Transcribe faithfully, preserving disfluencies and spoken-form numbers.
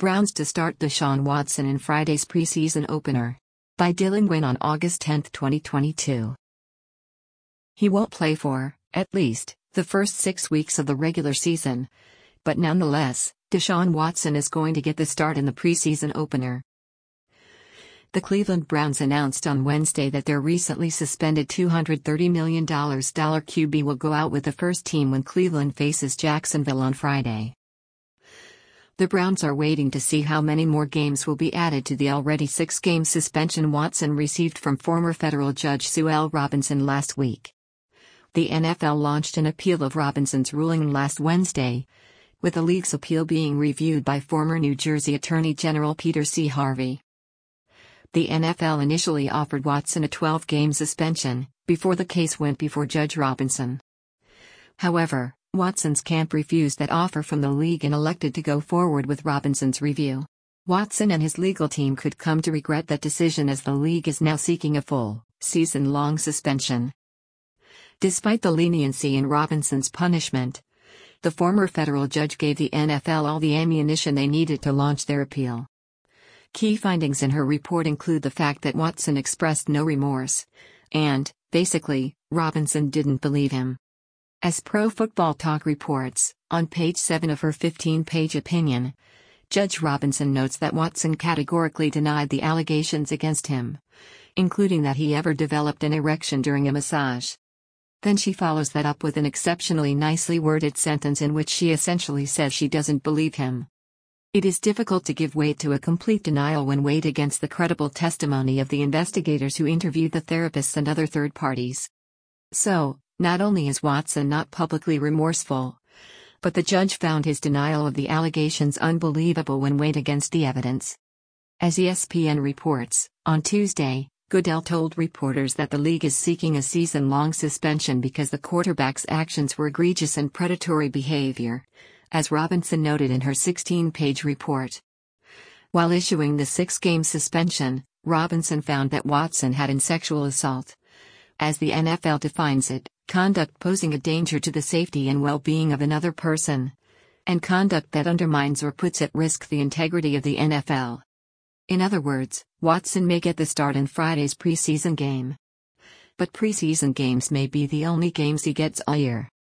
Browns to start Deshaun Watson in Friday's preseason opener. By Dylan Wynn on August tenth, twenty twenty-two. He won't play for, at least, the first six weeks of the regular season. But nonetheless, Deshaun Watson is going to get the start in the preseason opener. The Cleveland Browns announced on Wednesday that their recently suspended two hundred thirty million dollars Q B will go out with the first team when Cleveland faces Jacksonville on Friday. The Browns are waiting to see how many more games will be added to the already six-game suspension Watson received from former federal judge Sue L. Robinson last week. The N F L launched an appeal of Robinson's ruling last Wednesday, with the league's appeal being reviewed by former New Jersey Attorney General Peter C. Harvey. The N F L initially offered Watson a twelve-game suspension, before the case went before Judge Robinson. However, Watson's camp refused that offer from the league and elected to go forward with Robinson's review. Watson and his legal team could come to regret that decision, as the league is now seeking a full, season-long suspension. Despite the leniency in Robinson's punishment, the former federal judge gave the N F L all the ammunition they needed to launch their appeal. Key findings in her report include the fact that Watson expressed no remorse, and, basically, Robinson didn't believe him. As Pro Football Talk reports, on page seven of her fifteen-page opinion, Judge Robinson notes that Watson categorically denied the allegations against him, including that he ever developed an erection during a massage. Then she follows that up with an exceptionally nicely worded sentence in which she essentially says she doesn't believe him. It is difficult to give weight to a complete denial when weighed against the credible testimony of the investigators who interviewed the therapists and other third parties. So, not only is Watson not publicly remorseful, but the judge found his denial of the allegations unbelievable when weighed against the evidence. As E S P N reports, on Tuesday, Goodell told reporters that the league is seeking a season-long suspension because the quarterback's actions were egregious and predatory behavior, as Robinson noted in her sixteen-page report. While issuing the six-game suspension, Robinson found that Watson had in sexual assault, as the N F L defines it, conduct posing a danger to the safety and well-being of another person, and conduct that undermines or puts at risk the integrity of the N F L. In other words, Watson may get the start in Friday's preseason game. But preseason games may be the only games he gets all year.